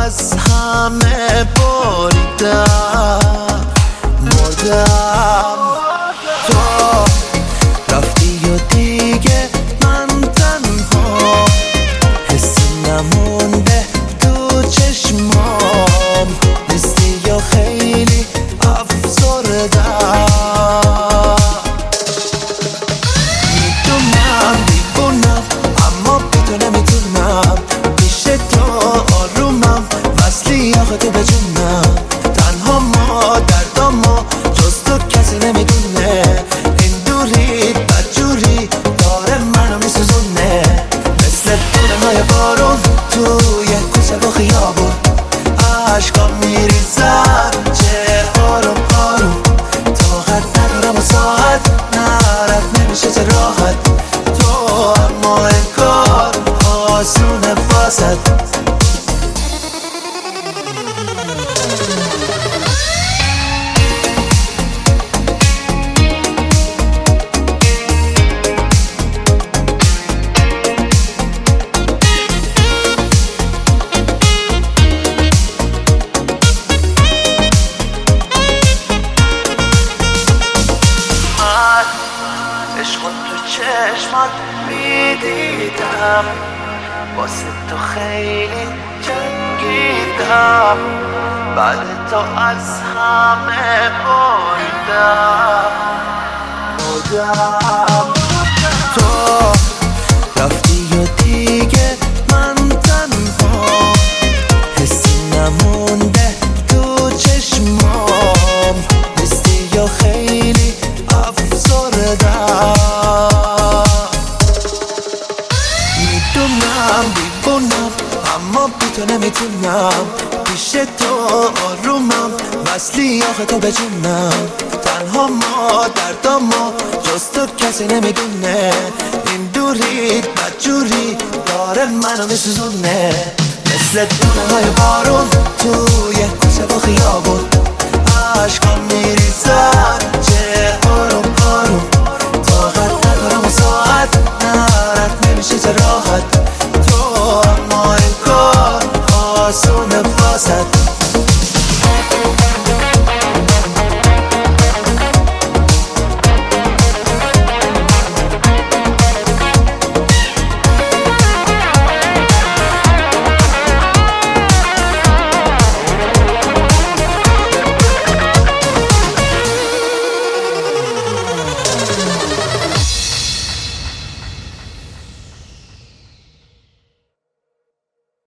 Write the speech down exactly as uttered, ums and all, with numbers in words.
از همه بریدم مردم. تو رفتی و دیگه من تنها، حسی نمونده تو چشمام، نیستی یا خیلی افسردم. میدونم دیوونم اما بی تو نمیتونم، پیش تو آرومم وصلی آخه تو به جونم. تنها ما دردامو جز تو کسی نمیدونه، این دوری بدجوری داره منو میسوزونه، مثل دونه های بارون توی کوچه و خیابون. عشقام میریزن چه آروم آروم، طاقت ندارم و ساعت نرد نمیشه چه راحت. تو اما انگار آسونه واسد. عشق تو چشمات میدیدم، واسه تو خیلی جنگیدم، بعد تو از همه بریدم مردم. تو رفتی و دیگه من تنها، حسی نمونده تو چشمام، نیستی یا خیلی افسردم. میدونم دیوونم اما بی تو نمیتونم، پیش تو آرومم وصلی آخه تو به جونم. تنها ما دردامو جز تو کسی نمیدونه، این دوری بدجوری داره منو میسوزونه، مثل دونه های بارون توی کوچه و خیابون. عشقام میریزن چه آروم آروم، طاقت ندارم و ساعت نرد نمیشه چه راحت.